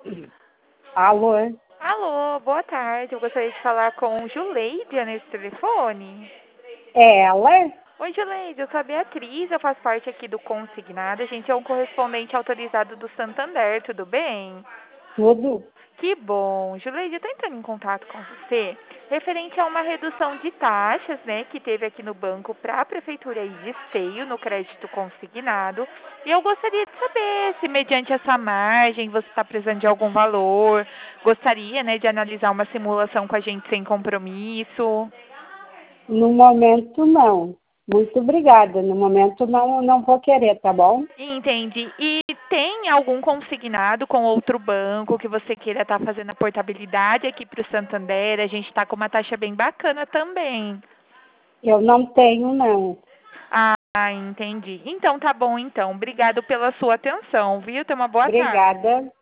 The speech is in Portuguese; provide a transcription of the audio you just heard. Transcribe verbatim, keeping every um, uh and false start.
Alô? Alô, boa tarde. Eu gostaria de falar com Juleide nesse telefone. É ela? Oi, Juleide, eu sou a Beatriz, eu faço parte aqui do Consignado. A gente é um correspondente autorizado do Santander, tudo bem? Tudo? Que bom. Juleide, eu estou entrando em contato com você referente a uma redução de taxas, né, que teve aqui no banco para a Prefeitura aí de Esteio, no crédito consignado. E eu gostaria de saber se, mediante essa margem, você está precisando de algum valor, gostaria, né, de analisar uma simulação com a gente sem compromisso. No momento, não. Muito obrigada. No momento, não, não vou querer, tá bom? Entendi. E tem algum consignado com outro banco que você queira estar fazendo a portabilidade aqui para o Santander? A gente está com uma taxa bem bacana também. Eu não tenho, não. Ah, entendi. Então tá bom então. Obrigado pela sua atenção, viu? Tenha uma boa tarde. Obrigada.